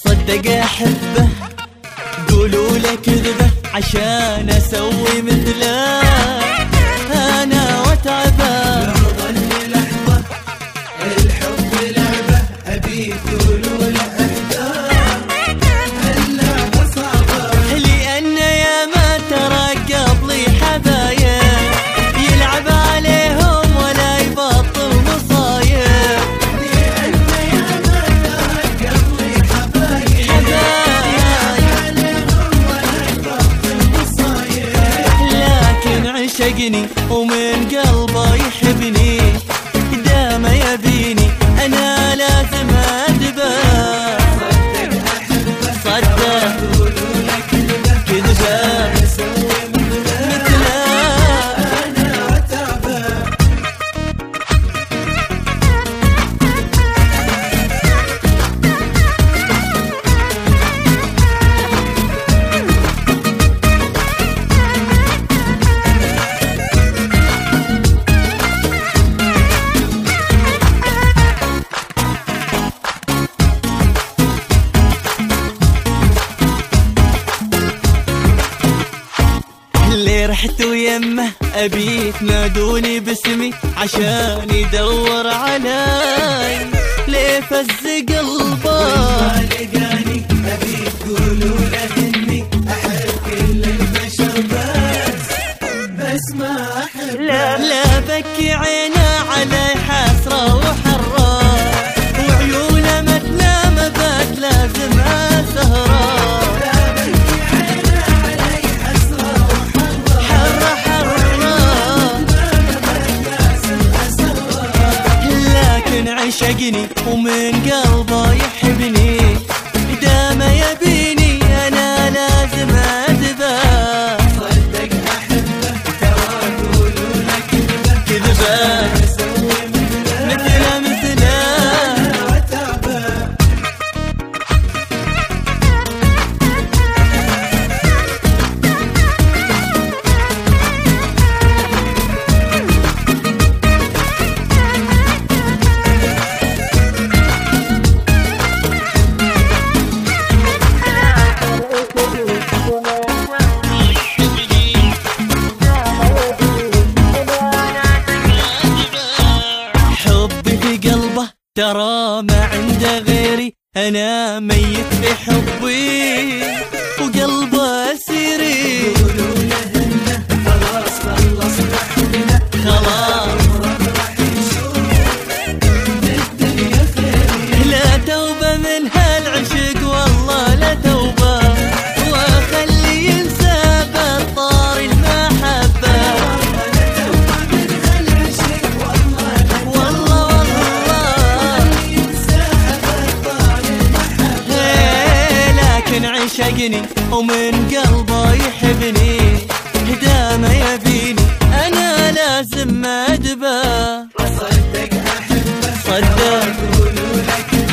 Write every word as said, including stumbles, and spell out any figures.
صدق احبه قولوا له كذبه عشان اسوي مثله انا واتعبه. ظل لحظه الحب لعبه ابي تقولوا له اهدى اللعبه صعبه لان يا ما ترى قبلي حبايب يلعب عليهم ولا يبطل مصايب. لان يا ما ترى قبلي حبايب يلعب عليهم ولا يبطل مصايب. لكن عشقني ومن قلبه يحبني دام يبيني انا لازم ادبه. صدق احبه صدق قولوا له كذبه كذبه اسوي مثله مثله انا واتعبه. اللي رحت ويمه ابي تنادوني باسمي عشان يدور علي ليه فز قلبه. ما لقاني ابي تقولوا له اني احب كل البشر بس بس ما احب. لا لا بكي عينه علي حسره وحره وعيونه ما تنام بات لازم اسهره. عشقني ومن قلبه يحبني دام يبيني انا لازم ادبه. صدق احبه ترى قولوا له كذبه كذبه اسوي مثله مثله مثله انا واتعبه. ترى ما عنده غيري انا ميت في حبي وقلبه اسيري. قولوا له انه خلاص خلصنا حبنا خلاص راح نشوف الدنيا خير. لا توبه من هالعشق والله لا توبه واخلي ينسى بالطار المحبه. عشقني ومن قلبه يحبني دام يبيني انا لازم ادبه. صدق احبه صدق قولوا له كذبه